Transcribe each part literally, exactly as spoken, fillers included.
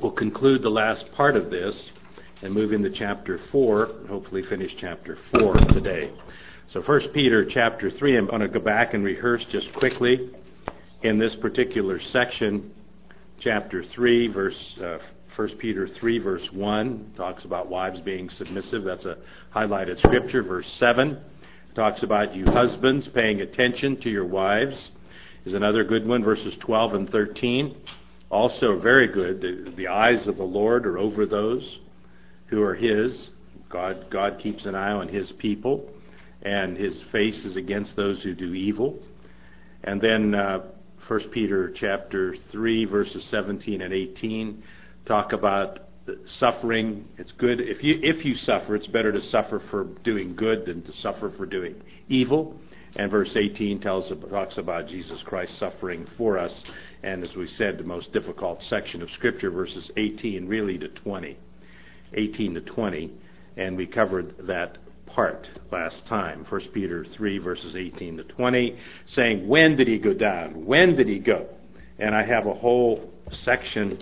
we'll conclude the last part of this and move into chapter four, and hopefully finish chapter four today. So First Peter chapter three, I'm going to go back and rehearse just quickly in this particular section. Chapter three, verse uh, First Peter three, verse one, talks about wives being submissive. That's a highlighted scripture. Verse seven talks about you husbands paying attention to your wives, is another good one. Verses twelve and thirteen, also very good. The, the eyes of the Lord are over those who are His. God, God keeps an eye on His people, and His face is against those who do evil. And then uh, First Peter chapter three, verses seventeen and eighteen, talk about suffering. It's good if you if you suffer, it's better to suffer for doing good than to suffer for doing evil. And verse eighteen tells talks about Jesus Christ suffering for us. And as we said, the most difficult section of Scripture, verses eighteen really to twenty, eighteen to twenty, and we covered that part last time. First Peter three, verses eighteen to twenty, saying, when did He go down? When did He go? And I have a whole section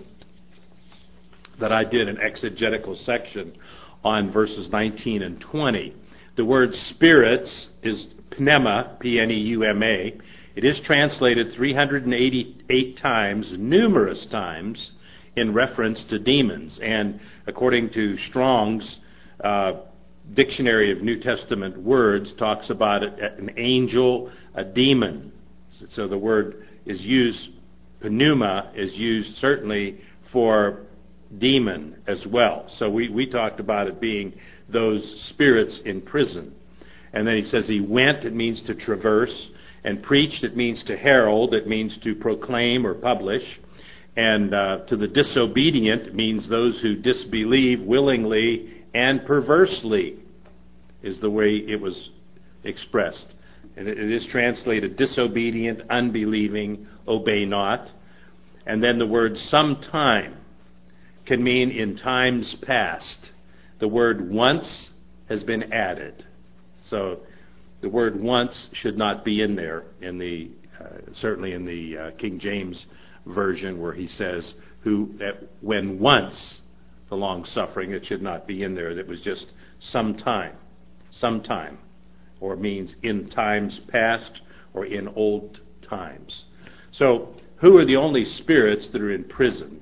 that I did, an exegetical section on verses nineteen and twenty. The word spirits is pneuma, P N E U M A. It is translated three hundred eighty-eight times, numerous times, in reference to demons. And according to Strong's uh, Dictionary of New Testament Words, talks about it, an angel, a demon. So the word is used, pneuma is used certainly for demon as well. So we, we talked about it being those spirits in prison. And then he says He went, it means to traverse, and preached, it means to herald, it means to proclaim or publish. And uh, to the disobedient, it means those who disbelieve willingly and perversely, is the way it was expressed. And it, it is translated disobedient, unbelieving, obey not. And then the word sometime can mean in times past. The word once has been added. So the word once should not be in there, in the uh, certainly in the uh, King James Version, where he says, "Who that when once the long suffering," it should not be in there. That was just sometime, sometime, or means in times past or in old times. So who are the only spirits that are in prison?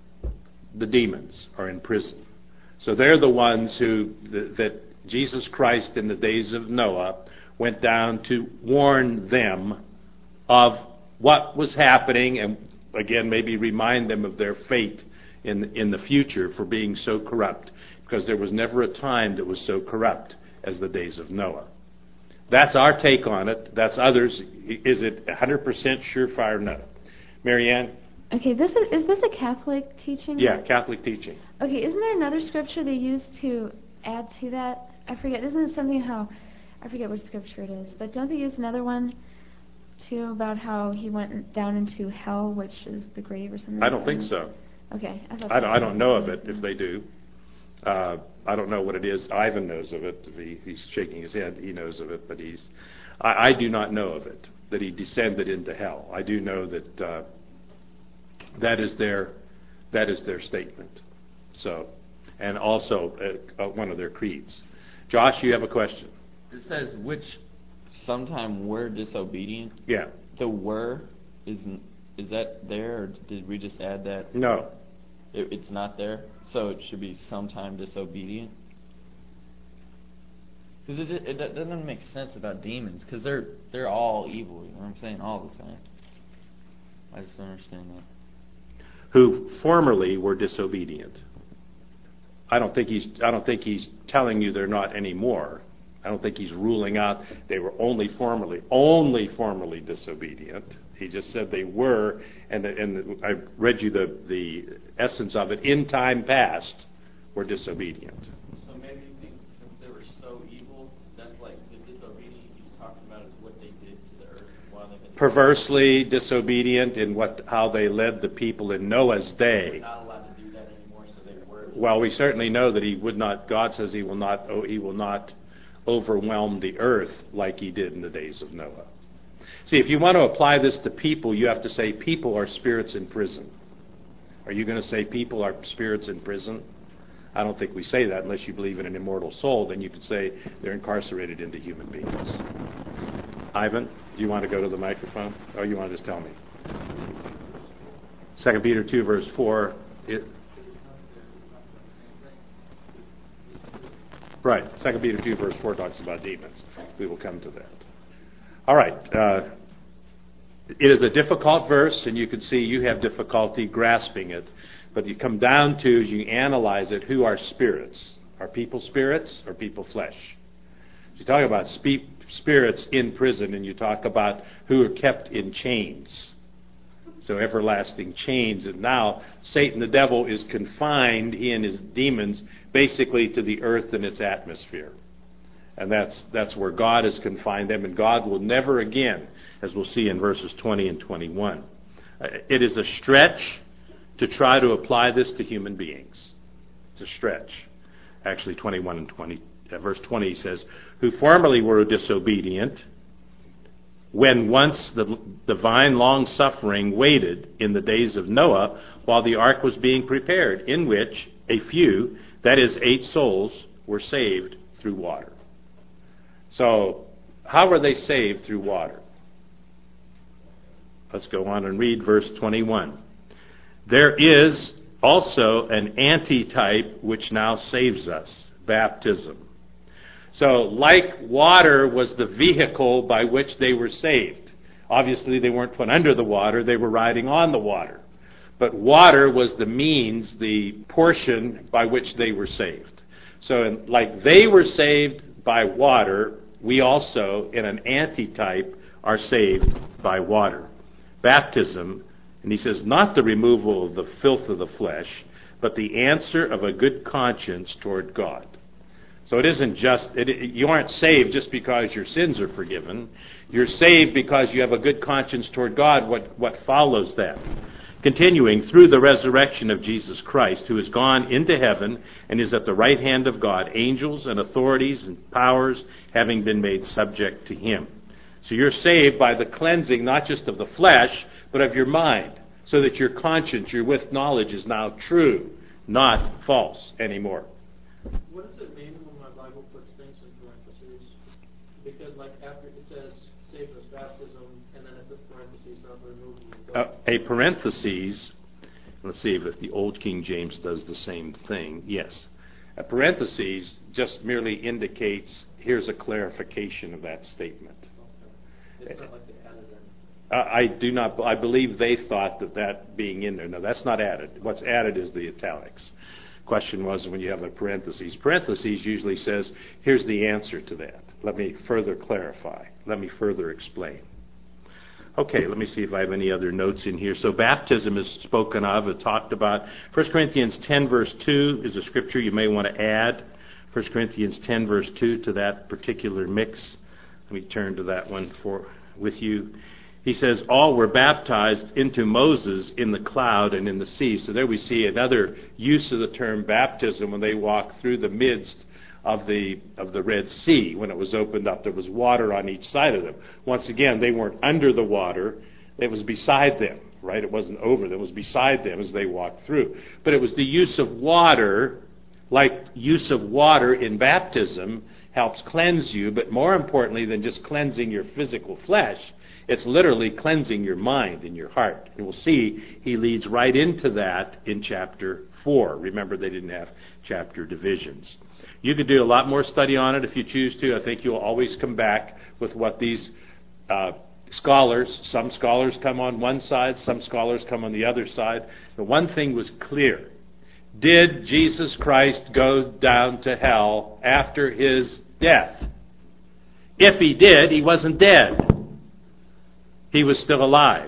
The demons are in prison. So they're the ones who th- that Jesus Christ in the days of Noah went down to warn them of what was happening, and again maybe remind them of their fate in in the future for being so corrupt, because there was never a time that was so corrupt as the days of Noah. That's our take on it. That's others. Is it one hundred percent surefire? No. Marianne? Okay, this is is this a Catholic teaching? Yeah, Catholic teaching. Okay, isn't there another scripture they use to add to that? I forget. Isn't it something how, I forget which scripture it is, but don't they use another one too about how he went down into hell, which is the grave or something? I don't think so. Okay. I, thought I don't, I don't know of it, if they do. Uh, I don't know what it is. Ivan knows of it. He, he's shaking his head. He knows of it, but he's. I, I do not know of it, that he descended into hell. I do know that uh, that is their that is their statement. So, and also uh, uh, one of their creeds. Josh, you have a question? It says which sometime were disobedient. Yeah. The were isn't is that there, or did we just add that? No. It, it's not there, so it should be sometime disobedient. Because it, it, it doesn't make sense about demons, because they're they're all evil. You know what I'm saying? All the time. I just don't understand that. Who formerly were disobedient. I don't think he's. I don't think he's telling you they're not anymore. I don't think he's ruling out they were only formerly, only formerly disobedient. He just said they were, and the, and the, I read you the the essence of it. In time past, were disobedient. So maybe you think since they were so evil, that's like the disobedient he's talking about is what they did to the earth while they've been Perversely disobedient in what how they led the people in Noah's day. not allowed to do that anymore, so they were. Well, we certainly know that he would not. God says he will not. Oh, he will not overwhelm the earth like he did in the days of Noah. See, if you want to apply this to people, you have to say people are spirits in prison. Are you going to say people are spirits in prison? I don't think we say that unless you believe in an immortal soul. Then you could say they're incarcerated into human beings. Ivan, do you want to go to the microphone? Or you want to just tell me? Second Peter two, verse four. It, right. Second Peter two, verse four talks about demons. We will come to that. All right. Uh, it is a difficult verse, and you can see you have difficulty grasping it. But you come down to, as you analyze it, who are spirits? Are people spirits or people flesh? You talk about spe- spirits in prison, and you talk about who are kept in chains. So everlasting chains. And now Satan, the devil, is confined, he and his demons, basically to the earth and its atmosphere. And that's that's where God has confined them. And God will never again, as we'll see in verses twenty and twenty-one. Uh, it is a stretch to try to apply this to human beings. It's a stretch. Actually, twenty-one and twenty, uh, verse twenty says, who formerly were disobedient, when once the divine long-suffering waited in the days of Noah while the ark was being prepared, in which a few, that is, eight souls, were saved through water. So, how were they saved through water? Let's go on and read verse twenty-one. There is also an antitype which now saves us, baptism. So, like water was the vehicle by which they were saved. Obviously, they weren't put under the water, they were riding on the water. But water was the means, the portion by which they were saved. So, like they were saved by water, we also, in an antitype, are saved by water. Baptism, and he says, not the removal of the filth of the flesh, but the answer of a good conscience toward God. So it isn't just, it, you aren't saved just because your sins are forgiven. You're saved because you have a good conscience toward God. What, what follows that? Continuing, through the resurrection of Jesus Christ, who has gone into heaven and is at the right hand of God, angels and authorities and powers having been made subject to him. So you're saved by the cleansing not just of the flesh, but of your mind, so that your conscience, your with knowledge, is now true, not false anymore. What does it mean when my Bible puts things in parentheses? Because like after it says save us baptism, and then it puts parentheses on the removal of God. Uh, a parentheses, let's see if the Old King James does the same thing. Yes. A parentheses just merely indicates here's a clarification of that statement. Okay. It's not like they added it. Uh, I do not. I believe they thought that that being in there. No, that's not added. What's added is the italics. Question was when you have a parentheses. Parentheses usually says, here's the answer to that. Let me further clarify. Let me further explain. Okay, let me see if I have any other notes in here. So baptism is spoken of, it's talked about. First Corinthians ten verse two is a scripture you may want to add. First Corinthians ten verse two to that particular mix. Let me turn to that one for with you. He says, all were baptized into Moses in the cloud and in the sea. So there we see another use of the term baptism when they walked through the midst of the of the Red Sea. When it was opened up, there was water on each side of them. Once again, they weren't under the water. It was beside them, right? It wasn't over them. It was beside them as they walked through. But it was the use of water, like use of water in baptism, helps cleanse you. But more importantly than just cleansing your physical flesh, it's literally cleansing your mind and your heart. And we'll see he leads right into that in chapter four. Remember, they didn't have chapter divisions. You could do a lot more study on it if you choose to. I think you'll always come back with what these uh, scholars, some scholars come on one side, some scholars come on the other side. The one thing was clear. Did Jesus Christ go down to hell after his death? If he did, he wasn't dead. He was still alive.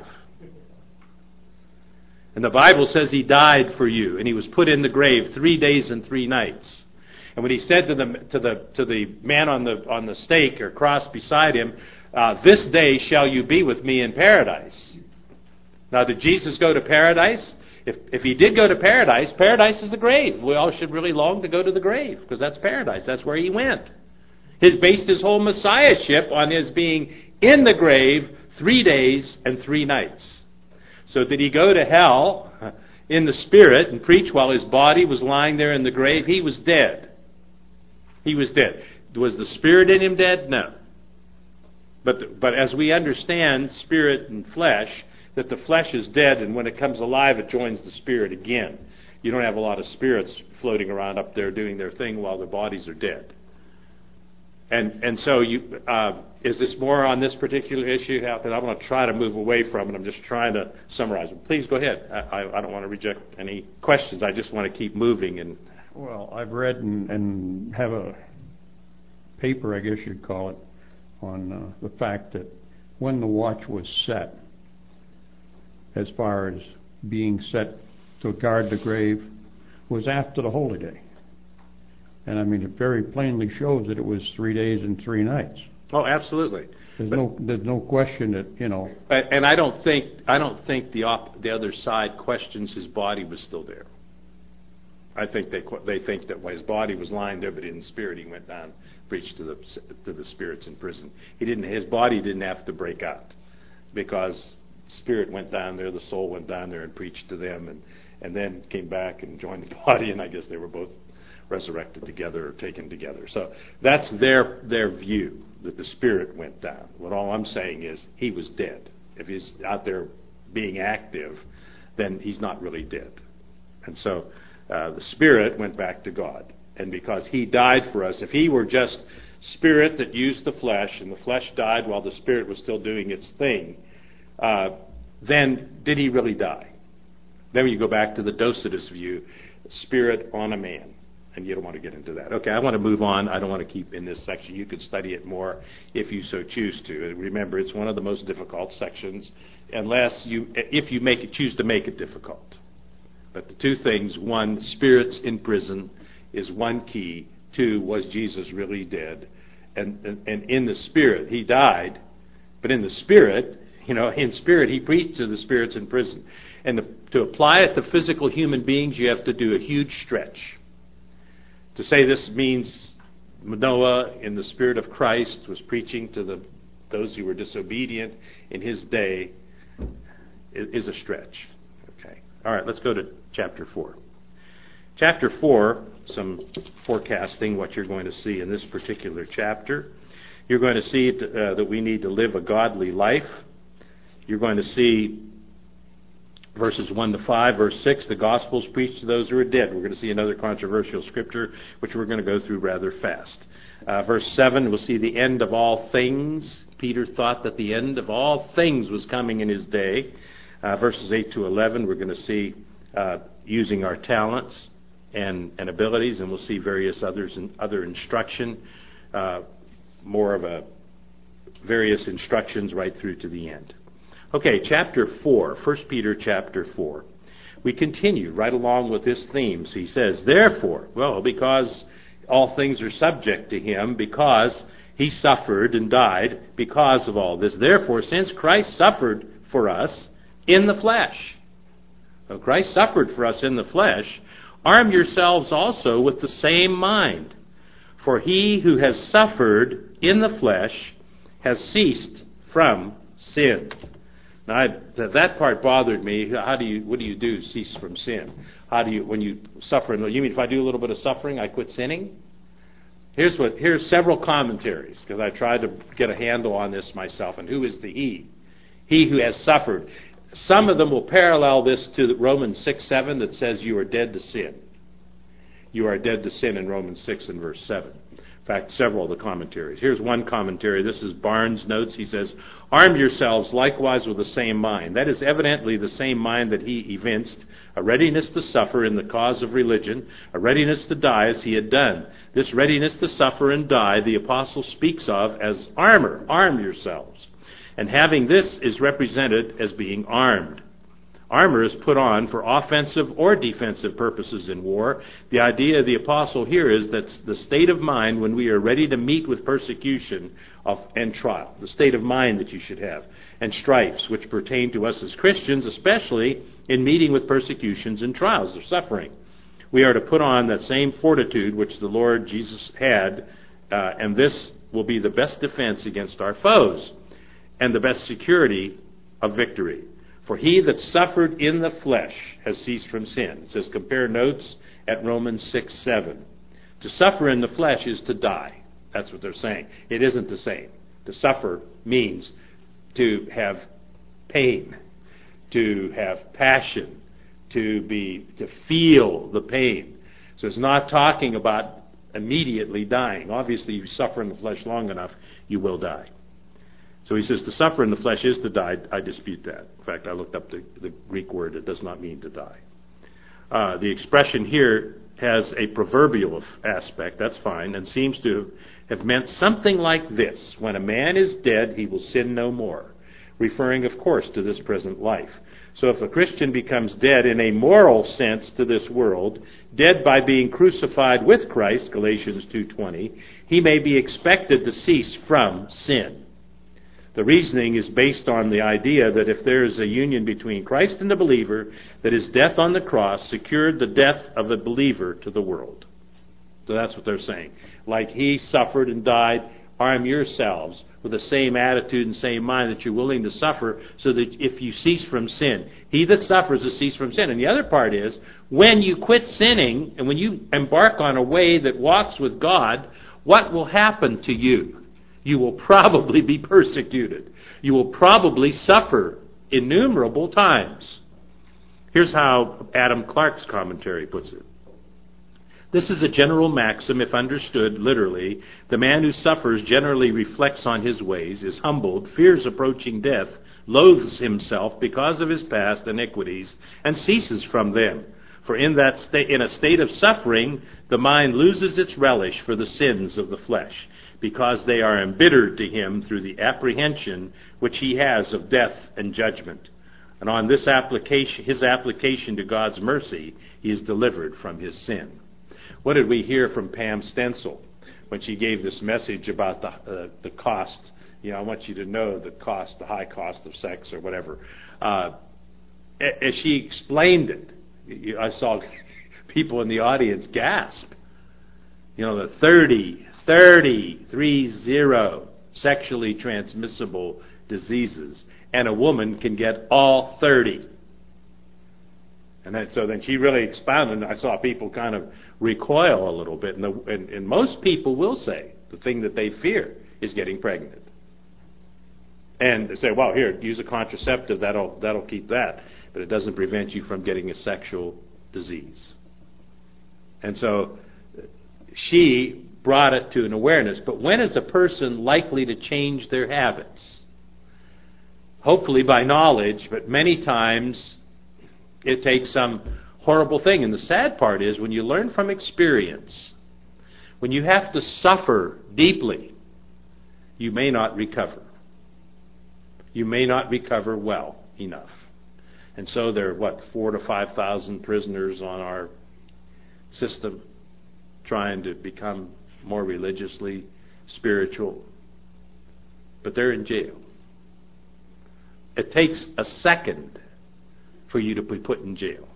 And the Bible says he died for you, and he was put in the grave three days and three nights. And when he said to the to the to the man on the on the stake or cross beside him, uh, "This day shall you be with me in paradise." Now, did Jesus go to paradise? If if he did go to paradise, paradise is the grave. We all should really long to go to the grave because that's paradise. That's where he went. He's based his whole messiahship on his being in the grave three days and three nights. So did he go to hell? in the Spirit and preached while his body was lying there in the grave, he was dead. He was dead. Was the Spirit in him dead? No. But, the, but as we understand Spirit and flesh, that the flesh is dead, and when it comes alive, it joins the Spirit again. You don't have a lot of spirits floating around up there doing their thing while their bodies are dead. And and so you uh, is this more on this particular issue? Because I want to try to move away from it. I'm just trying to summarize it. Please go ahead. I, I don't want to reject any questions. I just want to keep moving. And well, I've read and, and have a paper, I guess you'd call it, on uh, the fact that when the watch was set, as far as being set to guard the grave, was after the holy day. And I mean, it very plainly shows that it was three days and three nights. Oh, absolutely. There's but, no, there's no question that, you know. And I don't think, I don't think the op, the other side questions his body was still there. I think they they think that his body was lying there, but in spirit he went down, preached to the to the spirits in prison. He didn't. His body didn't have to break out, because spirit went down there, the soul went down there and preached to them, and and then came back and joined the body, and I guess they were both resurrected together or taken together. So that's their their view, that the spirit went down. What all I'm saying is he was dead. If he's out there being active, then he's not really dead. And so uh, the spirit went back to God. And because he died for us, if he were just spirit that used the flesh, and the flesh died while the spirit was still doing its thing, uh, then did he really die? Then you go back to the Docetus view, spirit on a man. And you don't want to get into that. Okay, I want to move on. I don't want to keep in this section. You could study it more if you so choose to. And remember, it's one of the most difficult sections, unless you, if you make it, choose to make it difficult. But the two things: one, spirits in prison is one key. Two, was Jesus really dead? And and, and in the spirit, he died. But in the spirit, you know, in spirit, he preached to the spirits in prison. And the, to apply it to physical human beings, you have to do a huge stretch. To say this means Noah, in the Spirit of Christ, was preaching to the those who were disobedient in his day is a stretch. Okay. All right, let's go to chapter four. Chapter four, some forecasting what you're going to see in this particular chapter. You're going to see uh, that we need to live a godly life. You're going to see verses one to five, verse six, the gospel's preached to those who are dead. We're going to see another controversial scripture, which we're going to go through rather fast. Uh, verse seven, we'll see the end of all things. Peter thought that the end of all things was coming in his day. Uh, verses eight to eleven, we're going to see uh, using our talents and, and abilities, and we'll see various others and other instruction, uh, more of a various instructions right through to the end. Okay, chapter four, First Peter chapter four. We continue right along with this theme. So he says, therefore, well, because all things are subject to him, because he suffered and died because of all this. Therefore, since Christ suffered for us in the flesh, so Christ suffered for us in the flesh, arm yourselves also with the same mind. For he who has suffered in the flesh has ceased from sin. Now, I, that part bothered me. How do you? What do you do? Cease from sin? How do you? When you suffer? You mean if I do a little bit of suffering, I quit sinning? Here's what. Here's several commentaries, because I tried to get a handle on this myself. And who is the he? He who has suffered. Some of them will parallel this to Romans six seven that says you are dead to sin. You are dead to sin in Romans six and verse seven. In fact, several of the commentaries. Here's one commentary. This is Barnes' notes. He says, arm yourselves likewise with the same mind. That is evidently the same mind that he evinced, a readiness to suffer in the cause of religion, a readiness to die as he had done. This readiness to suffer and die, the apostle speaks of as armor. Arm yourselves. And having this is represented as being armed. Armor is put on for offensive or defensive purposes in war. The idea of the apostle here is that the state of mind when we are ready to meet with persecution of, and trial, the state of mind that you should have, and strifes which pertain to us as Christians, especially in meeting with persecutions and trials or suffering. We are to put on that same fortitude which the Lord Jesus had, uh, and this will be the best defense against our foes and the best security of victory. For he that suffered in the flesh has ceased from sin. It says, compare notes at Romans six seven. To suffer in the flesh is to die. That's what they're saying. It isn't the same. To suffer means to have pain, to have passion, to be to feel the pain. So it's not talking about immediately dying. Obviously, if you suffer in the flesh long enough, you will die. So he says to suffer in the flesh is to die. I dispute that. In fact, I looked up the, the Greek word. It does not mean to die. Uh, the expression here has a proverbial aspect. That's fine, and seems to have meant something like this. When a man is dead, he will sin no more. Referring, of course, to this present life. So if a Christian becomes dead in a moral sense to this world, dead by being crucified with Christ, Galatians two twenty, he may be expected to cease from sin. The reasoning is based on the idea that if there is a union between Christ and the believer, that his death on the cross secured the death of the believer to the world. So that's what they're saying. Like he suffered and died, arm yourselves with the same attitude and same mind that you're willing to suffer, so that if you cease from sin, he that suffers has ceased from sin. And the other part is, when you quit sinning and when you embark on a way that walks with God, what will happen to you? You will probably be persecuted. You will probably suffer innumerable times. Here's how Adam Clarke's commentary puts it. This is a general maxim, if understood literally. The man who suffers generally reflects on his ways, is humbled, fears approaching death, loathes himself because of his past iniquities, and ceases from them. For in that sta- in a state of suffering, the mind loses its relish for the sins of the flesh, because they are embittered to him through the apprehension which he has of death and judgment. And on this application, his application to God's mercy, he is delivered from his sin. What did we hear from Pam Stencil when she gave this message about the uh, the cost? You know, I want you to know the cost, the high cost of sex or whatever. Uh, as she explained it, I saw people in the audience gasp. You know, the thirty, thirty, three zero sexually transmissible diseases, and a woman can get all thirty. And then, so then she really expounded, and I saw people kind of recoil a little bit. And, the, and, and most people will say the thing that they fear is getting pregnant. And they say, well, here, use a contraceptive, that'll that'll keep that. But it doesn't prevent you from getting a sexual disease. And so she brought it to an awareness. But when is a person likely to change their habits? Hopefully by knowledge, but many times it takes some horrible thing. And the sad part is, when you learn from experience, when you have to suffer deeply, you may not recover. You may not recover well enough. And so there are, what, four to five thousand prisoners on our system trying to become more religiously spiritual. But they're in jail. It takes a second for you to be put in jail.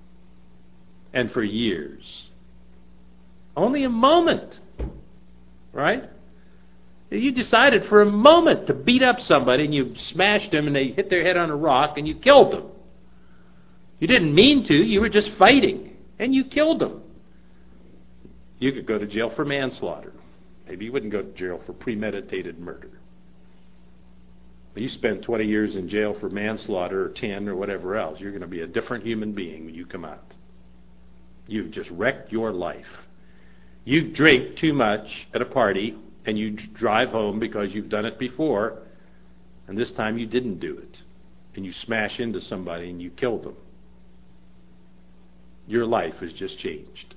And for years. Only a moment. Right? You decided for a moment to beat up somebody, and you smashed them and they hit their head on a rock and you killed them. You didn't mean to, you were just fighting, and you killed them. You could go to jail for manslaughter. Maybe you wouldn't go to jail for premeditated murder. But you spend twenty years in jail for manslaughter or ten or whatever else. You're going to be a different human being when you come out. You've just wrecked your life. You drink too much at a party and you drive home because you've done it before, and this time you didn't do it. And you smash into somebody and you kill them. Your life has just changed.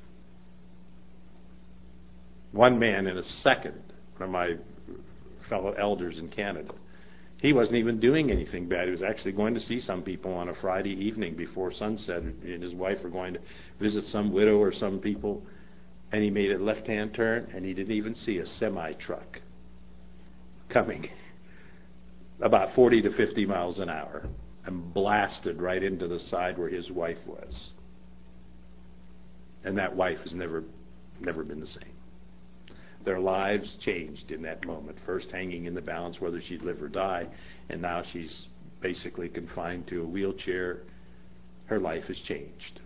One man in a second, one of my fellow elders in Canada, he wasn't even doing anything bad. He was actually going to see some people on a Friday evening before sunset, and his wife were going to visit some widow or some people, and he made a left-hand turn, and he didn't even see a semi-truck coming about forty to fifty miles an hour and blasted right into the side where his wife was. And that wife has never, never been the same. Their lives changed in that moment. First hanging in the balance whether she'd live or die, and now she's basically confined to a wheelchair. Her life has changed.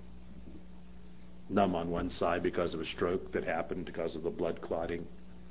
Numb on one side because of a stroke that happened because of the blood clotting.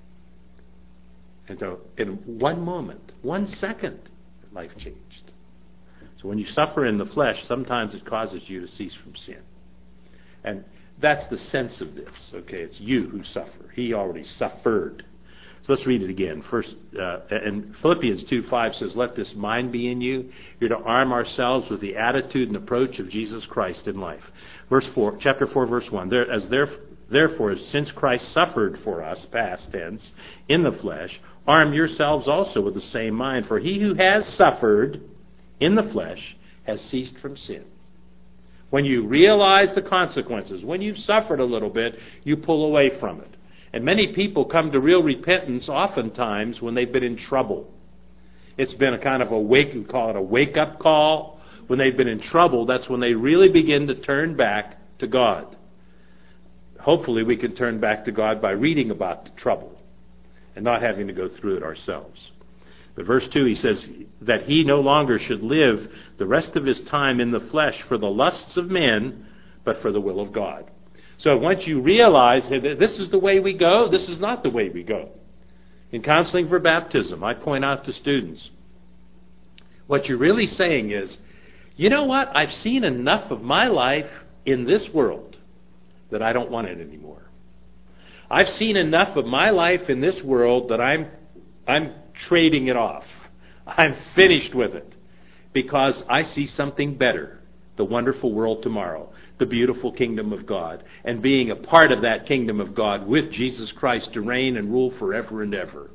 And so in one moment, one second, life changed. So when you suffer in the flesh, sometimes it causes you to cease from sin. And that's the sense of this. Okay, it's you who suffer. He already suffered. So let's read it again. First, uh, and Philippians two five says, "Let this mind be in you." You're to arm ourselves with the attitude and approach of Jesus Christ in life. Verse four, chapter four, verse one. There, as there, therefore, since Christ suffered for us, past tense, in the flesh, arm yourselves also with the same mind. For he who has suffered in the flesh has ceased from sin. When you realize the consequences, when you've suffered a little bit, you pull away from it. And many people come to real repentance oftentimes when they've been in trouble. It's been a kind of a wake, we call it a wake-up call. When they've been in trouble, that's when they really begin to turn back to God. Hopefully we can turn back to God by reading about the trouble and not having to go through it ourselves. But verse two, he says that he no longer should live the rest of his time in the flesh for the lusts of men, but for the will of God. So once you realize that this is the way we go, this is not the way we go. In counseling for baptism, I point out to students, what you're really saying is, you know what, I've seen enough of my life in this world that I don't want it anymore. I've seen enough of my life in this world that I'm I'm trading it off. I'm finished with it because I see something better, the wonderful world tomorrow, the beautiful kingdom of God, and being a part of that kingdom of God with Jesus Christ to reign and rule forever and ever.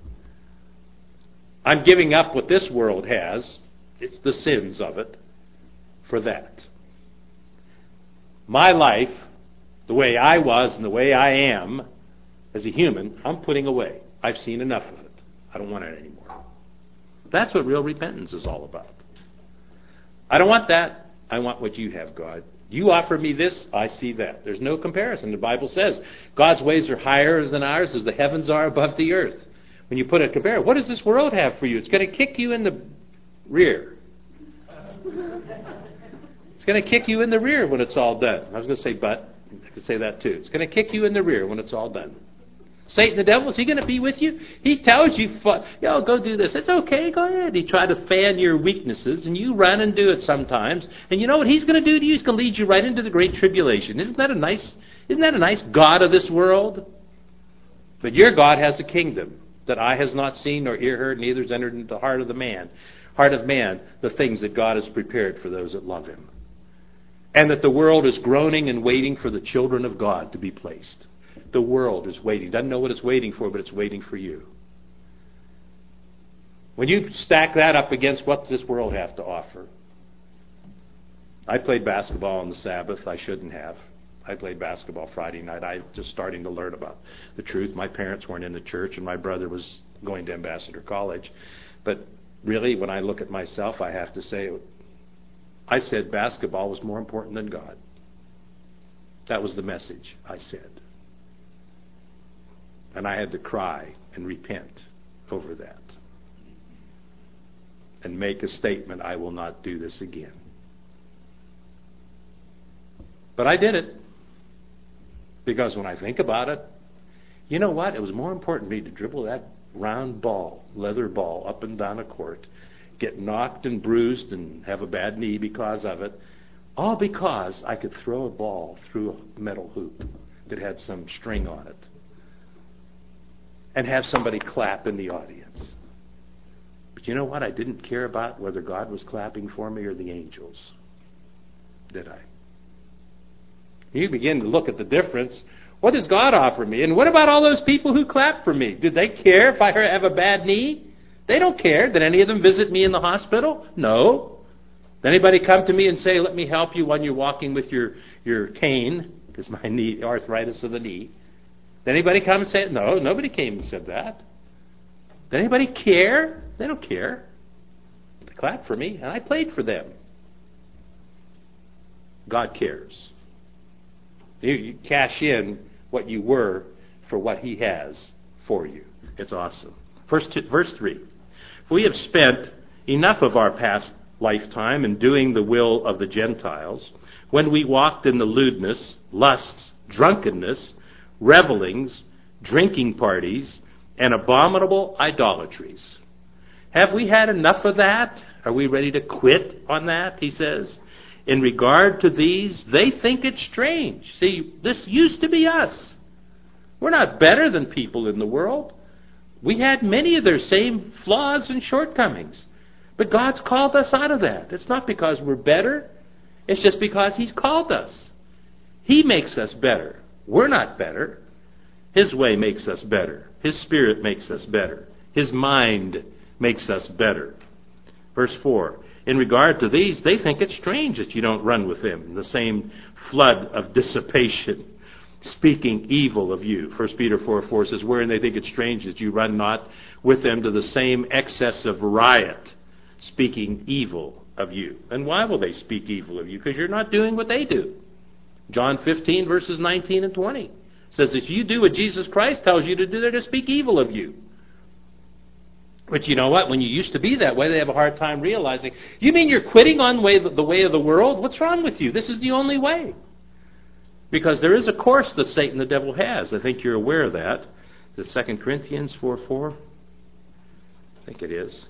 I'm giving up what this world has, it's the sins of it, for that. My life, the way I was and the way I am as a human, I'm putting away. I've seen enough of it. I don't want it anymore. That's what real repentance is all about. I don't want that. I want what you have, God. You offer me this, I see that. There's no comparison. The Bible says God's ways are higher than ours as the heavens are above the earth. When you put a compare, what does this world have for you? It's going to kick you in the rear. It's going to kick you in the rear when it's all done. I was going to say but. I could say that too. It's going to kick you in the rear when it's all done. Satan, the devil, is he going to be with you? He tells you, yo, go do this. It's okay, go ahead. He tries to fan your weaknesses, and you run and do it sometimes. And you know what he's going to do to you? He's going to lead you right into the great tribulation. Isn't that a nice, isn't that a nice God of this world? But your God has a kingdom that eye has not seen nor ear heard, neither has entered into the heart of the man, heart of man, the things that God has prepared for those that love him. And that the world is groaning and waiting for the children of God to be placed. The world is waiting. Doesn't know what it's waiting for, but it's waiting for you. When you stack that up against what does this world have to offer? I played basketball on the Sabbath. I shouldn't have. I played basketball Friday night. I was just starting to learn about the truth. My parents weren't in the church, and my brother was going to Ambassador College. But really, when I look at myself, I have to say, I said basketball was more important than God. That was the message I said. And I had to cry and repent over that. And make a statement, I will not do this again. But I did it. Because when I think about it, you know what? It was more important to me to dribble that round ball, leather ball, up and down a court, get knocked and bruised and have a bad knee because of it, all because I could throw a ball through a metal hoop that had some string on it and have somebody clap in the audience. But you know what? I didn't care about whether God was clapping for me or the angels. Did I? You begin to look at the difference. What does God offer me? And what about all those people who clap for me? Did they care if I have a bad knee? They don't care. Did any of them visit me in the hospital? No. Did anybody come to me and say, let me help you when you're walking with your, your cane, because my knee, arthritis of the knee? Did anybody come and say, no, nobody came and said that. Did anybody care? They don't care. They clapped for me, and I played for them. God cares. You, you cash in what you were for what he has for you. It's awesome. Verse, two, verse three. For we have spent enough of our past lifetime and doing the will of the Gentiles, when we walked in the lewdness, lusts, drunkenness, revelings, drinking parties, and abominable idolatries. Have we had enough of that? Are we ready to quit on that? He says. In regard to these, they think it strange. See, this used to be us. We're not better than people in the world. We had many of their same flaws and shortcomings. But God's called us out of that. It's not because we're better. It's just because He's called us. He makes us better. We're not better. His way makes us better. His Spirit makes us better. His mind makes us better. Verse four. In regard to these, they think it strange that you don't run with them in the same flood of dissipation, speaking evil of you. First Peter four four says, wherein they think it strange that you run not with them to the same excess of riot, speaking evil of you. And why will they speak evil of you? Because you're not doing what they do. John fifteen verses nineteen and twenty says, if you do what Jesus Christ tells you to do, they're to speak evil of you. But you know what? When you used to be that way, they have a hard time realizing, you mean you're quitting on way, the way of the world? What's wrong with you? This is the only way. Because there is a course that Satan the devil has. I think you're aware of that. The Second Corinthians four four? I think it is.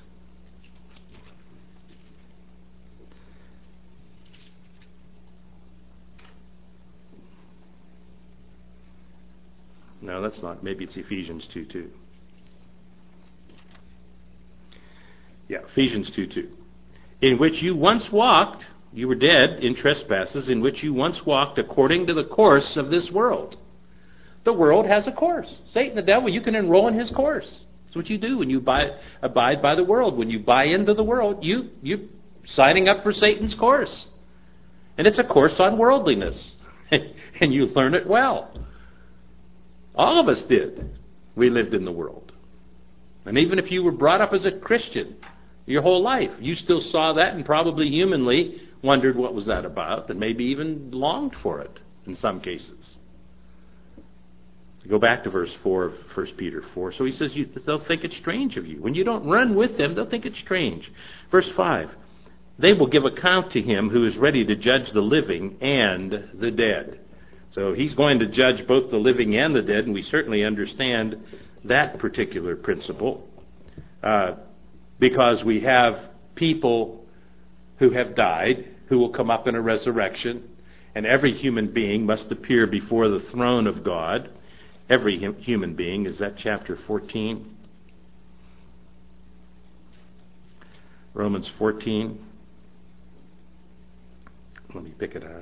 No, that's not. Maybe it's Ephesians two two. Yeah, Ephesians two two. In which you once walked, you were dead in trespasses, in which you once walked according to the course of this world. The world has a course. Satan, the devil, you can enroll in his course. That's what you do when you buy, abide by the world. When you buy into the world, you, you're signing up for Satan's course. And it's a course on worldliness. And you learn it well. All of us did. We lived in the world. And even if you were brought up as a Christian your whole life, you still saw that and probably humanly wondered what was that about, and maybe even longed for it in some cases. Go back to verse four of First Peter four. So he says, you, they'll think it's strange of you. When you don't run with them, they'll think it's strange. Verse five, they will give account to him who is ready to judge the living and the dead. So he's going to judge both the living and the dead, and we certainly understand that particular principle. Uh, because we have people who have died, who will come up in a resurrection, and every human being must appear before the throne of God. Every hum- human being. Is that chapter fourteen? Romans fourteen. Let me pick it out.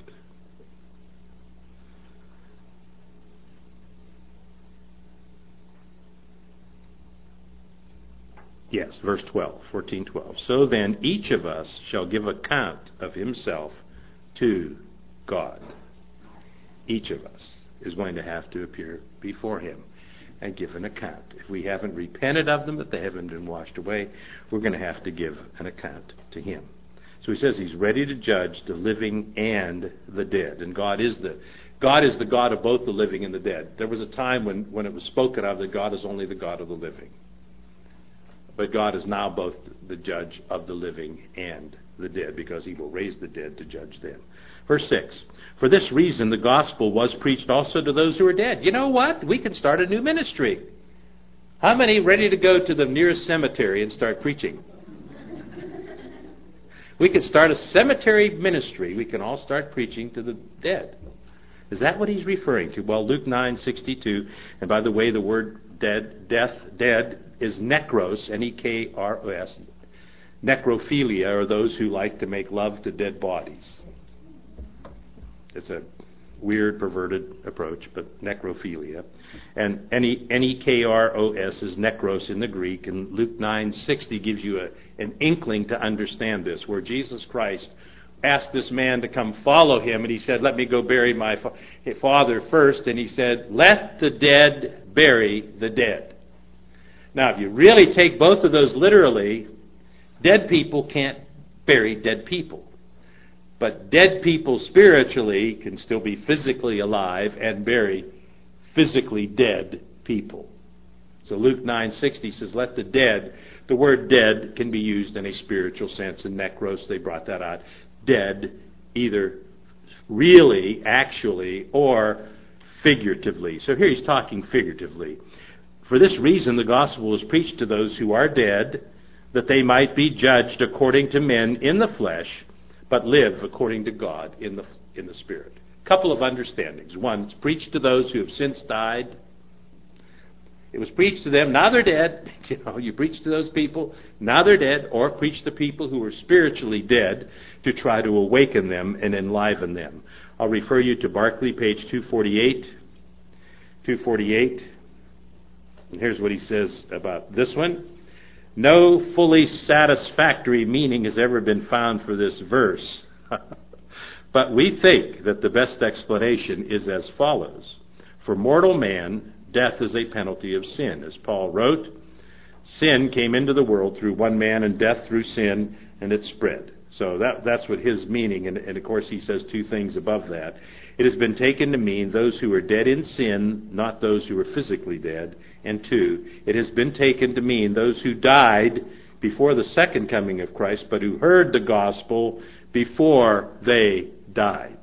Yes, verse twelve, fourteen twelve. So then each of us shall give account of himself to God. Each of us is going to have to appear before him and give an account. If we haven't repented of them, if they haven't been washed away, we're going to have to give an account to him. So he says he's ready to judge the living and the dead. And God is the God is the God of both the living and the dead. There was a time when, when it was spoken of that God is only the God of the living. But God is now both the judge of the living and the dead, because he will raise the dead to judge them. Verse six, for this reason the gospel was preached also to those who are dead. You know what? We can start a new ministry. How many ready to go to the nearest cemetery and start preaching? We could start a cemetery ministry. We can all start preaching to the dead. Is that what he's referring to? Well, Luke nine sixty-two, and by the way, the word dead, death, dead, is necros, N E K R O S. Necrophilia are those who like to make love to dead bodies. It's a weird, perverted approach, but necrophilia. And N E K R O S is necros in the Greek, and Luke nine sixty gives you a, an inkling to understand this, where Jesus Christ asked this man to come follow him, and he said, let me go bury my fa- father first, and he said, let the dead bury the dead. Now, if you really take both of those literally, dead people can't bury dead people. But dead people spiritually can still be physically alive and bury physically dead people. So Luke nine sixty says, let the dead, the word dead can be used in a spiritual sense. In necros, they brought that out. Dead, either really, actually, or figuratively. So here he's talking figuratively. For this reason, the gospel was preached to those who are dead, that they might be judged according to men in the flesh, but live according to God in the in the Spirit. Couple of understandings. One, it's preached to those who have since died. It was preached to them, now they're dead. You know, you preach to those people, now they're dead, or preach to people who are spiritually dead to try to awaken them and enliven them. I'll refer you to Barclay, page two forty-eight. two forty-eight. And here's what he says about this one. No fully satisfactory meaning has ever been found for this verse. But we think that the best explanation is as follows. For mortal man, death is a penalty of sin. As Paul wrote, sin came into the world through one man, and death through sin, and it spread. So that, that's what his meaning, and, and of course he says two things above that. It has been taken to mean those who are dead in sin, not those who are physically dead. And two, it has been taken to mean those who died before the second coming of Christ, but who heard the gospel before they died.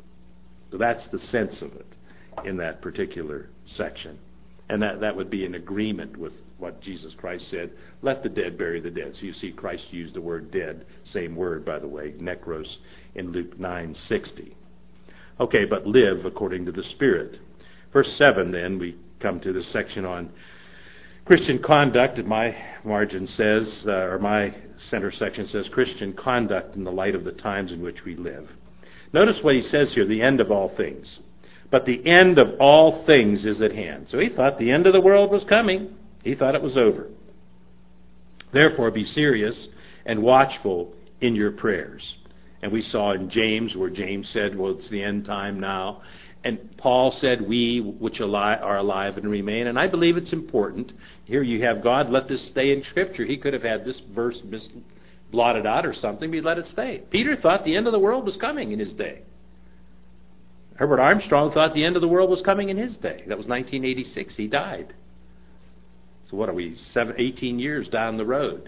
So that's the sense of it in that particular section. And that, that would be in agreement with what Jesus Christ said, let the dead bury the dead. So you see Christ used the word dead, same word, by the way, necros, in Luke nine sixty. Okay, but live according to the Spirit. Verse seven, then, we come to this section on Christian conduct. My margin says, uh, or my center section says, Christian conduct in the light of the times in which we live. Notice what he says here, the end of all things. But the end of all things is at hand. So he thought the end of the world was coming. He thought it was over. Therefore, be serious and watchful in your prayers. And we saw in James where James said, well, it's the end time now. And Paul said, we which are alive and remain. And I believe it's important. Here you have God, let this stay in Scripture. He could have had this verse blotted out or something, but he let it stay. Peter thought the end of the world was coming in his day. Herbert Armstrong thought the end of the world was coming in his day. That was nineteen eighty-six. He died. So what are we, seven, eighteen years down the road?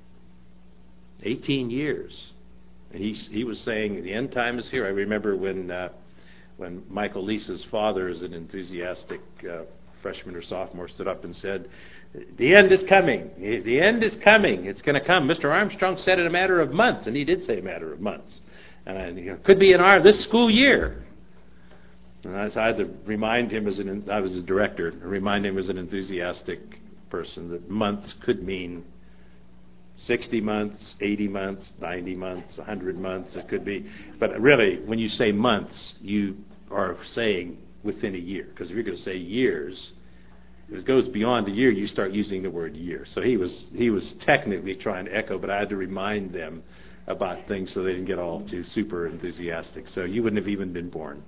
eighteen years. And he, he was saying the end time is here. I remember when uh, when Michael Lisa's father, as an enthusiastic uh, freshman or sophomore, stood up and said, the end is coming. The end is coming. It's going to come. Mister Armstrong said in a matter of months, and he did say a matter of months. And I, you know, could be in our this school year. And I had to remind him as an I was a director, remind him as an enthusiastic person that months could mean sixty months, eighty months, ninety months, one hundred months. It could be, but really, when you say months, you are saying within a year. Because if you're going to say years, if it goes beyond a year, you start using the word year. So he was he was technically trying to echo, but I had to remind them about things so they didn't get all too super enthusiastic. So you wouldn't have even been born.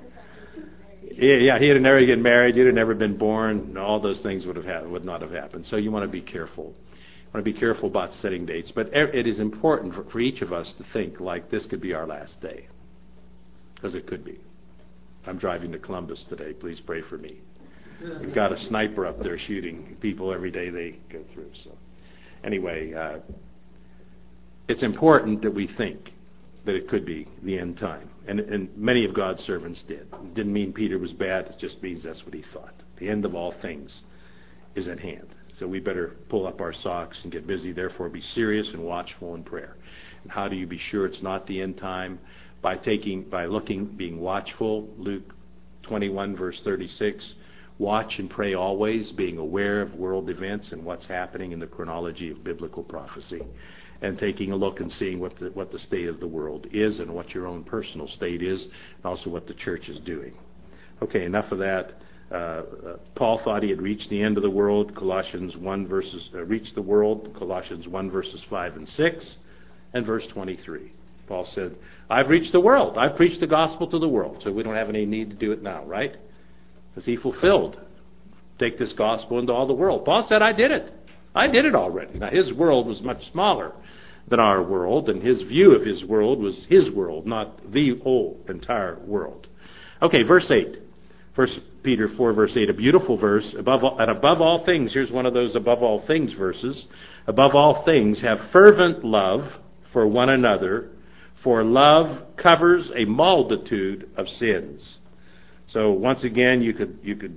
Yeah, yeah, he had never get married. You'd have never been born. All those things would have happened, would not have happened. So you want to be careful. You want to be careful about setting dates. But it is important for, for each of us to think like this could be our last day, because it could be. I'm driving to Columbus today. Please pray for me. We've got a sniper up there shooting people every day they go through. So anyway, uh, it's important that we think that it could be the end time. And, and many of God's servants did. It didn't mean Peter was bad. It just means that's what he thought. The end of all things is at hand. So we better pull up our socks and get busy. Therefore, be serious and watchful in prayer. And how do you be sure it's not the end time? By taking, by looking, being watchful. Luke twenty-one, verse thirty-six. Watch and pray always, being aware of world events and what's happening in the chronology of biblical prophecy. And taking a look and seeing what the, what the state of the world is and what your own personal state is, and also what the church is doing. Okay, enough of that. Uh, uh, Paul thought he had reached the end of the world. Colossians one verses uh, reached the world. Colossians one verses five and six, and verse twenty-three. Paul said, "I've reached the world. I've preached the gospel to the world." So we don't have any need to do it now, right? Because he fulfilled. Take this gospel into all the world. Paul said, "I did it. I did it already." Now his world was much smaller than our world, and his view of his world was his world, not the whole entire world. Okay, verse eight. Verse Peter four, verse eight, a beautiful verse. Above all, and above all things, here's one of those above all things verses. Above all things, have fervent love for one another, for love covers a multitude of sins. So once again, you could you could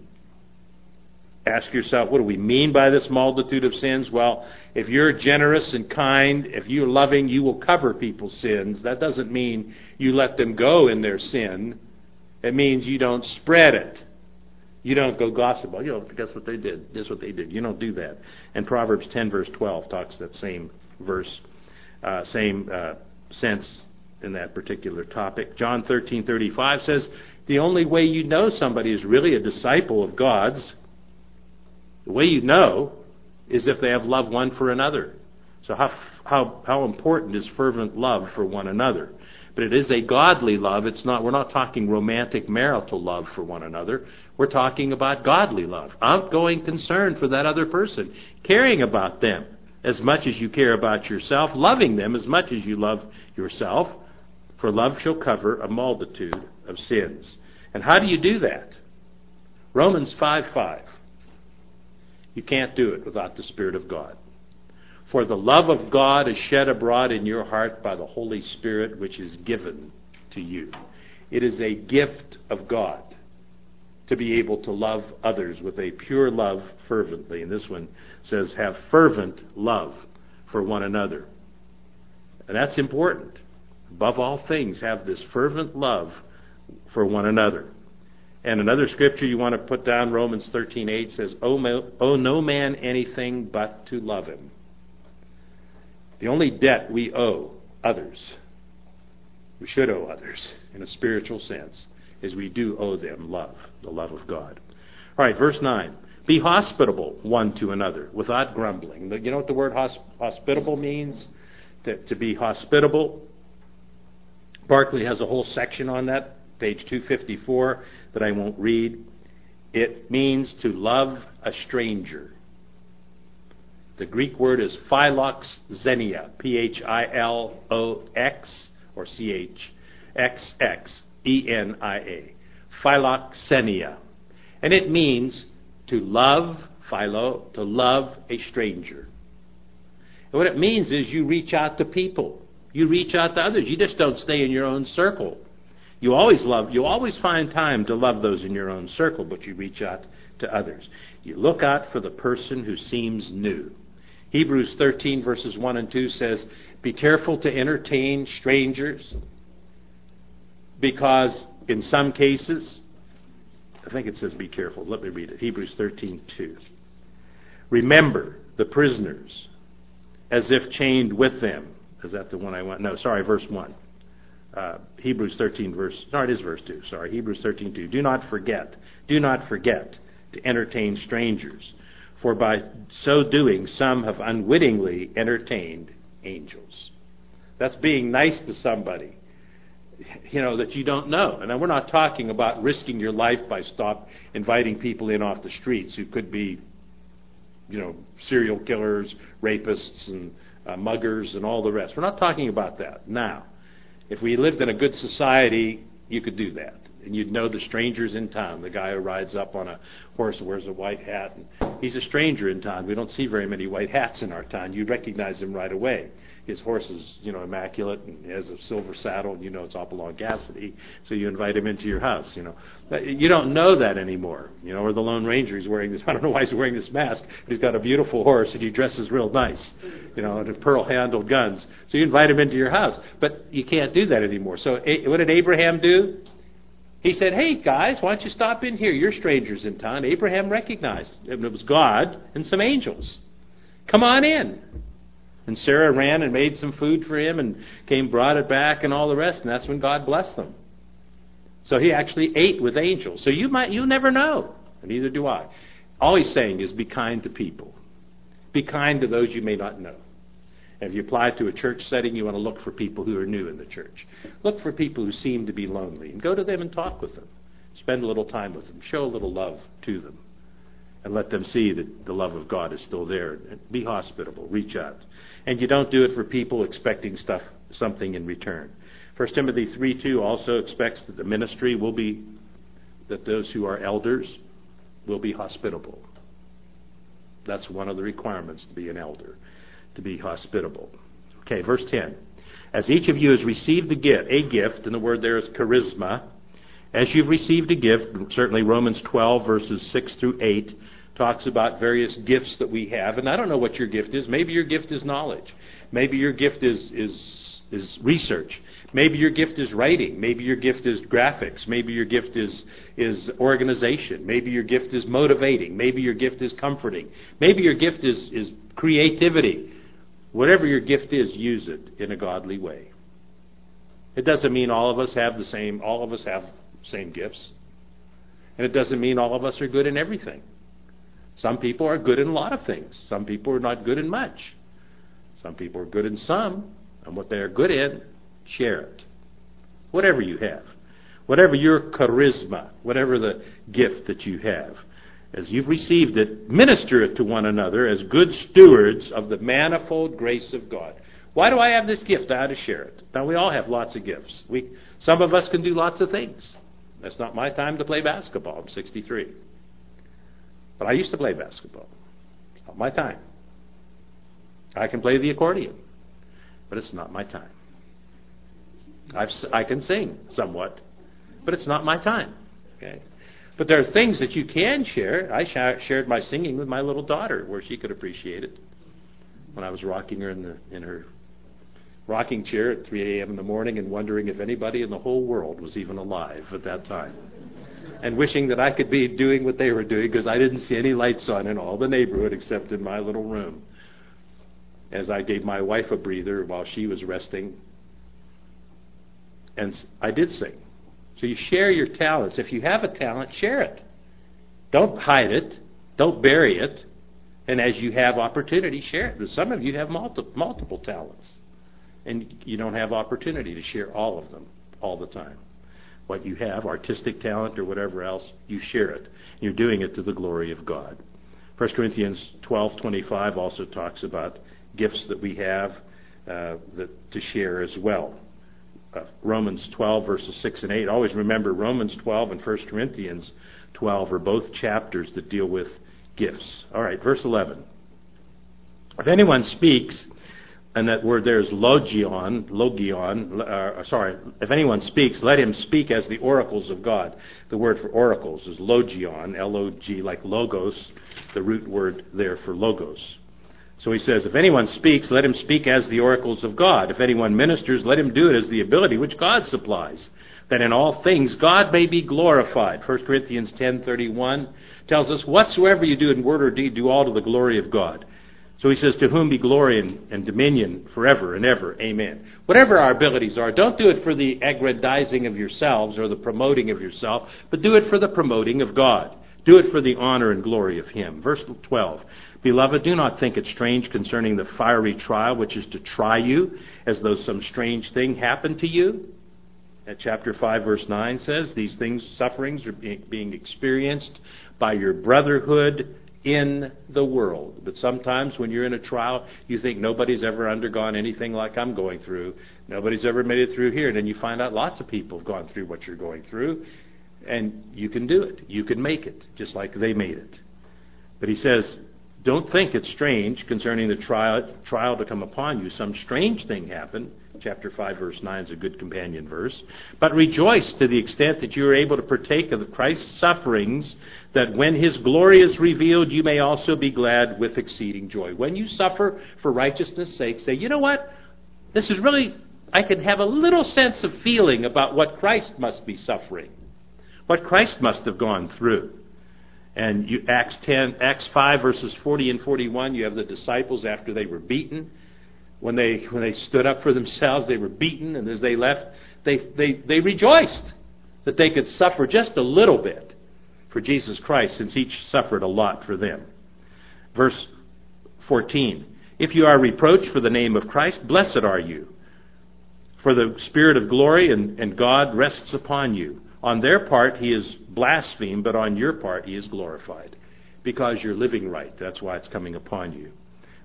ask yourself, what do we mean by this multitude of sins? Well, if you're generous and kind, if you're loving, you will cover people's sins. That doesn't mean you let them go in their sin. It means you don't spread it. You don't go gossip. You know, guess what they did? Guess what they did? You don't do that. And Proverbs ten, verse twelve talks that same verse, uh, same uh, sense in that particular topic. John thirteen thirty-five says, the only way you know somebody is really a disciple of God's, the way you know is if they have love one for another. So how how how important is fervent love for one another? But it is a godly love. It's not. We're not talking romantic marital love for one another. We're talking about godly love, outgoing concern for that other person, caring about them as much as you care about yourself, loving them as much as you love yourself. For love shall cover a multitude of sins. And how do you do that? Romans five five. You can't do it without the Spirit of God. For the love of God is shed abroad in your heart by the Holy Spirit, which is given to you. It is a gift of God to be able to love others with a pure love fervently. And this one says, have fervent love for one another. And that's important. Above all things, have this fervent love for one another. And another scripture you want to put down, Romans thirteen eight says, owe no man anything but to love him. The only debt we owe others, we should owe others in a spiritual sense, is we do owe them love, the love of God. All right, verse nine. Be hospitable one to another without grumbling. You know what the word hosp- hospitable means? To, to be hospitable. Barclay has a whole section on that, page two fifty-four, that I won't read. It means to love a stranger. The Greek word is philoxenia, P H I L O X or C H X X E N I A, philoxenia. And it means to love, philo, to love a stranger. And what it means is you reach out to people. You reach out to others. You just don't stay in your own circle. You always love, you always find time to love those in your own circle, but you reach out to others. You look out for the person who seems new. Hebrews thirteen verses one and two says, be careful to entertain strangers, because in some cases, I think it says be careful. Let me read it. Hebrews thirteen two. Remember the prisoners as if chained with them. Is that the one I want? No, sorry, verse one. Uh, Hebrews thirteen verse, no, it is verse two. Sorry, Hebrews thirteen two. Do not forget, do not forget to entertain strangers. For by so doing, some have unwittingly entertained angels. That's being nice to somebody, you know, that you don't know. And we're not talking about risking your life by stop inviting people in off the streets who could be, you know, serial killers, rapists, and uh, muggers, and all the rest. We're not talking about that. Now, if we lived in a good society, you could do that. And you'd know the strangers in town. The guy who rides up on a horse and wears a white hat. And he's a stranger in town. We don't see very many white hats in our town. You'd recognize him right away. His horse is, you know, immaculate and he has a silver saddle, and you know it's Hopalong Cassidy. So you invite him into your house, you know. But you don't know that anymore. You know, or the Lone Ranger, he's wearing this, I don't know why he's wearing this mask, but he's got a beautiful horse and he dresses real nice, you know, and pearl-handled guns. So you invite him into your house. But you can't do that anymore. So what did Abraham do? He said, hey, guys, why don't you stop in here? You're strangers in town. Abraham recognized it was God and some angels. Come on in. And Sarah ran and made some food for him and came, brought it back and all the rest. And that's when God blessed them. So he actually ate with angels. So you might, you never know. And neither do I. All he's saying is be kind to people. Be kind to those you may not know. And if you apply it to a church setting, you want to look for people who are new in the church. Look for people who seem to be lonely and go to them and talk with them. Spend a little time with them. Show a little love to them. And let them see that the love of God is still there. Be hospitable. Reach out. And you don't do it for people expecting stuff, something in return. First Timothy three two also expects that the ministry will be that those who are elders will be hospitable. That's one of the requirements to be an elder, to be hospitable. Okay, verse ten. As each of you has received a gift, a gift, and the word there is charisma, as you've received a gift, certainly Romans twelve, verses six through eight, talks about various gifts that we have. And I don't know what your gift is. Maybe your gift is knowledge. Maybe your gift is is is research. Maybe your gift is writing. Maybe your gift is graphics. Maybe your gift is is organization. Maybe your gift is motivating. Maybe your gift is comforting. Maybe your gift is, is creativity. Whatever your gift is, use it in a godly way. It doesn't mean all of us have the same, all of us have same gifts. And it doesn't mean all of us are good in everything. Some people are good in a lot of things. Some people are not good in much. Some people are good in some. And what they are good in, share it. Whatever you have. Whatever your charisma, whatever the gift that you have. As you've received it, minister it to one another as good stewards of the manifold grace of God. Why do I have this gift? I ought to share it. Now, we all have lots of gifts. We, some of us can do lots of things. That's not my time to play basketball. I'm sixty-three. But I used to play basketball. It's not my time. I can play the accordion. But it's not my time. I've, I can sing somewhat. But it's not my time. Okay. But there are things that you can share. I sh- shared my singing with my little daughter, where she could appreciate it. When I was rocking her in the in her rocking chair at three a.m. in the morning and wondering if anybody in the whole world was even alive at that time. And wishing that I could be doing what they were doing, because I didn't see any lights on in all the neighborhood except in my little room. As I gave my wife a breather while she was resting. And I did sing. So you share your talents. If you have a talent, share it. Don't hide it. Don't bury it. And as you have opportunity, share it. Some of you have multi- multiple talents. And you don't have opportunity to share all of them all the time. What you have, artistic talent or whatever else, you share it. You're doing it to the glory of God. First Corinthians twelve twenty-five also talks about gifts that we have uh, that to share as well. Uh, Romans twelve, verses six and eight. Always remember, Romans twelve and First Corinthians twelve are both chapters that deal with gifts. All right, verse eleven. If anyone speaks, and that word there is logion, logion, uh, sorry, if anyone speaks, let him speak as the oracles of God. The word for oracles is logion, L O G, like logos, the root word there for logos. So he says, if anyone speaks, let him speak as the oracles of God. If anyone ministers, let him do it as the ability which God supplies, that in all things God may be glorified. First Corinthians ten thirty-one tells us, whatsoever you do in word or deed, do all to the glory of God. So he says, to whom be glory and, and dominion forever and ever. Amen. Whatever our abilities are, don't do it for the aggrandizing of yourselves or the promoting of yourself, but do it for the promoting of God. Do it for the honor and glory of Him. Verse twelve. Beloved, do not think it strange concerning the fiery trial which is to try you, as though some strange thing happened to you. At chapter five, verse nine says, these things, sufferings are being experienced by your brotherhood in the world. But sometimes when you're in a trial, you think nobody's ever undergone anything like I'm going through. Nobody's ever made it through here. And then you find out lots of people have gone through what you're going through. And you can do it. You can make it, just like they made it. But he says, don't think it's strange concerning the trial, trial to come upon you. Some strange thing happened. Chapter five, verse nine is a good companion verse. But rejoice to the extent that you are able to partake of Christ's sufferings, that when His glory is revealed, you may also be glad with exceeding joy. When you suffer for righteousness' sake, say, you know what? This is really, I can have a little sense of feeling about what Christ must be suffering, what Christ must have gone through. And you, Acts ten, Acts five, verses forty and forty-one, you have the disciples after they were beaten. When they when they stood up for themselves, they were beaten, and as they left, they, they, they rejoiced that they could suffer just a little bit for Jesus Christ, since each suffered a lot for them. Verse fourteen, if you are reproached for the name of Christ, blessed are you, for the Spirit of glory and, and God rests upon you. On their part, He is blasphemed, but on your part, He is glorified, because you're living right. That's why it's coming upon you.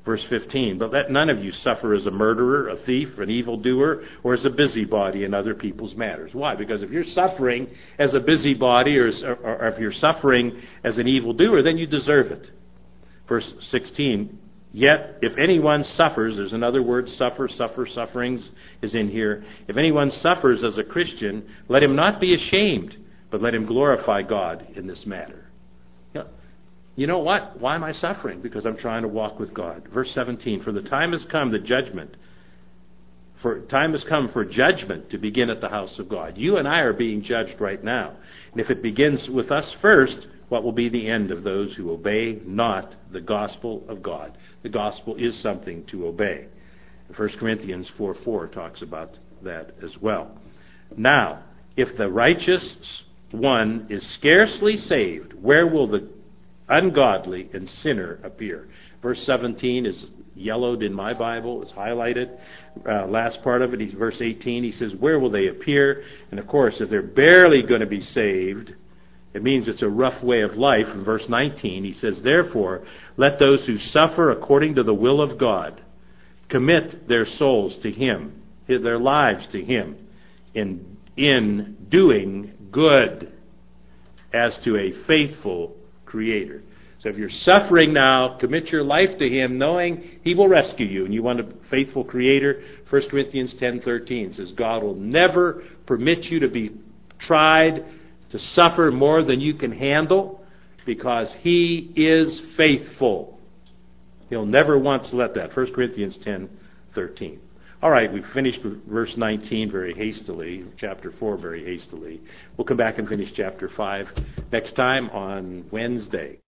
Verse fifteen, but let none of you suffer as a murderer, a thief, an evildoer, or as a busybody in other people's matters. Why? Because if you're suffering as a busybody or, as, or, or if you're suffering as an evildoer, then you deserve it. Verse sixteen, yet if anyone suffers, there's another word, suffer, suffer, sufferings is in here. If anyone suffers as a Christian, let him not be ashamed, but let him glorify God in this matter. You know what? Why am I suffering? Because I'm trying to walk with God. Verse seventeen, for the time has come, the judgment. For time has come for judgment to begin at the house of God. You and I are being judged right now. And if it begins with us first, what will be the end of those who obey not the gospel of God? The gospel is something to obey. First Corinthians four four talks about that as well. Now, if the righteous one is scarcely saved, where will the ungodly and sinner appear? Verse seventeen is yellowed in my Bible. It's highlighted. Uh, last part of it, he's verse eighteen. He says, where will they appear? And of course, if they're barely going to be saved, it means it's a rough way of life. In verse nineteen, he says, therefore, let those who suffer according to the will of God commit their souls to Him, their lives to Him, in, in doing good as to a faithful Creator. So if you're suffering now, commit your life to Him, knowing He will rescue you, and you want a faithful Creator. First Corinthians ten thirteen says God will never permit you to be tried, to suffer more than you can handle, because He is faithful. He'll never once let that. First Corinthians ten thirteen. All right, we've finished with verse nineteen very hastily, chapter four very hastily. We'll come back and finish chapter five next time on Wednesday.